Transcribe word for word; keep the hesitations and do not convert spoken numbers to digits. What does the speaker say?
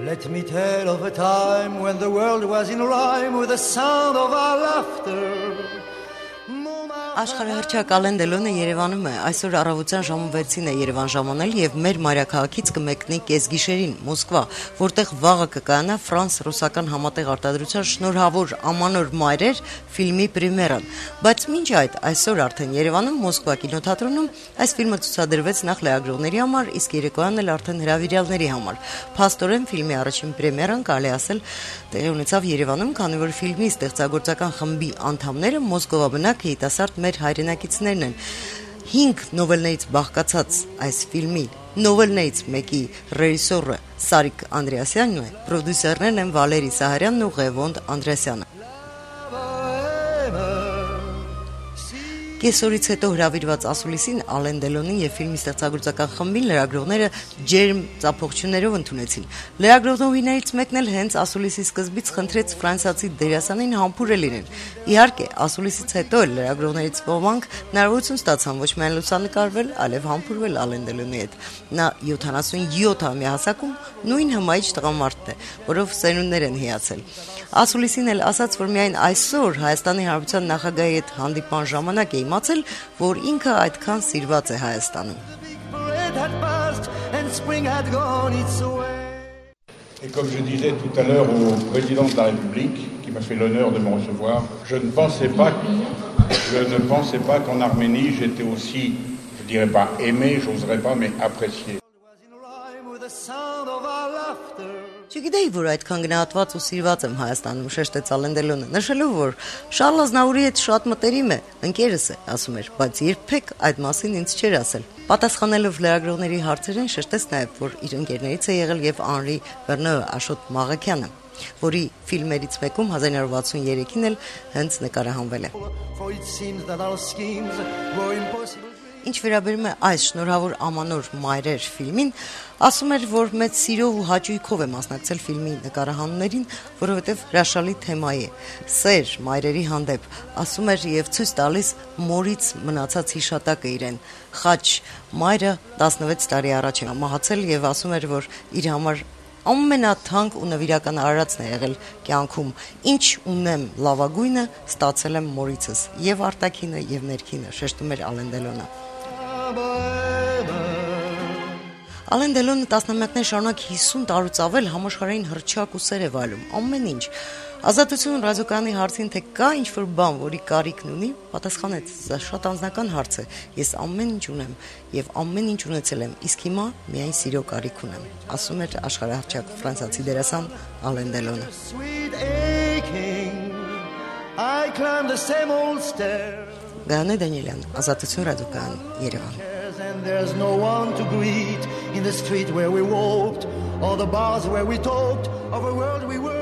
Let me tell of a time when the world was in rhyme with the sound of our laughter. Աշխարհահռչակ Ալեն Դելոնը Երևանում է, այսօր առավոտյան ժամը վեցին է Երևան ժամանել եւ մեր մայրաքաղաքից կմեկնի կեսգիշերին Մոսկվա, որտեղ վաղը կկայանա ֆրանս-ռուսական համատեղ արտադրության շնորհավոր Ամանոր մայրեր ֆիլմի պրեմիերան, բայց մինչ այդ այսօր արդեն Երևանում Մոսկվա կինոթատրոնում այս ֆիլմը ցուցադրվեց նախ լրագրողների համար, իսկ երեկոյան էլ արդեն հրավիրյալների համար։ Փաստորեն ֆիլմի առաջին պրեմիերան կարելի ասել տեղի ունեցավ Երևանում, քանի որ ֆիլմի ստեղծագործական խմբի անդամները Մոսկվա բնակ երիտասարդ մեր հայրենակիցներն են։ Հինգ նովելներից բաղկացած այս ֆիլմի նովելներից մեկի ռեժիսորը Սարիկ Անդրեասյանն է, պրոդյուսերներն են Վալերի Սահարյանն ու Ղևոնդ Անդրեասյանը։ Կեսօրից հետո հրավիրված ասուլիսին Ալեն Դելոնին եւ ֆիլմի ստեղծագործական խմբին լրագրողները ջերմ ծափողջություններով ընդունեցին։ Լրագրողներից մեկն էլ հենց ասուլիսի սկզբից խնդրեց ֆրանսիացի դերասանին համբուրել իրեն։ Իհարկե, ասուլիսից հետո էլ լրագրողներից ոմանք հնարավորություն ստացան ոչ միայն լուսանկարվել, այլև համբուրվել Ալեն Դելոնի հետ։ Նա յոթանասունյոթամյա հասակում նույն հմայիչ տղամարդն է, որով սերունդներ են հիացել։ Ասուլիսին էլ ասաց, որ միայն այսօր Հայաստանի Հանրապետության նախագահի հետ հանդիպան ժամանակ է իմացել, որ ինքը այդքան սիրված է Հայաստանում։ Et comme je disais tout à l'heure au président de la République, qui m'a fait l'honneur de me recevoir, je ne pensais pas, je ne pensais pas qu'en Arménie j'étais aussi, je dirais pas aimé, j'oserais pas, mais apprécié. Չգիտեի, որ այդքան գնահատված ու սիրված եմ Հայաստանում, շեշտեց Ալեն Դելոնը, նշելով, որ Շարլ Ազնավուրի հետ շատ մտերիմ է, ընկերս է, ասում էր, բայց երբեք այդ մասին ինձ չէր ասել։ Պատասխանելով լրագրողների հարցերին, շեշտեց նաև, որ իր ընկերներից է եղել եւ Անրի Վերնոյը Աշոտ Մաղաքյանը, որի ֆիլմերից մեկում հազար ինը հարյուր վաթսուներեքին էլ հենց նկարահանվել է։ Ինչ վերաբերում է այս շնորհավոր Ամանոր մայրեր ֆիլմին, ասում էր, որ մեծ սիրով ու հաճույքով է մասնակցել ֆիլմի նկարահանումներին, որովհետև հրաշալի թեմայի է, սեր մայրերի հանդեպ, ասում էր եւ ցույց տալիս մորից մնացած հիշատակը իրեն։ Խաչ մայրը տասնվեց տարի առաջ է մահացել եւ ասում էր, որ իր համար ամենաթանկ ու նվիրական արարածն է եղել կյանքում, ինչ ունեմ լավագույնը ստացել եմ մորիցս, եւ արտաքինը եւ ներքինը, շեշտում էր Ալեն Դելոնը։ Ալեն Դելոնը տասնամյակներ շարունակ հիսուն տարուց ավել համաշխարհային հռչակ ու սեր է վայելում, ամեն ինչ։ Ազատություն ռադիոկայանի հարցին, թե կա ինչ-որ բան, որի կարիքն ունի, պատասխանեց, սա շատ անձնական հարց է, ես ամեն ինչ ունեմ եւ ամեն ինչ ունեցել եմ, իսկ հիմա միայն սիրո կարիք ունեմ, ասում էր աշխարհահռչակ ֆրանսիացի դերասան Ալեն Դելոնը։ Գայանե Դանիելյան, Ազատություն ռադիոկայան, Երևան։ And there's no one to greet in the street where we walked, or the bars where we talked of a world we were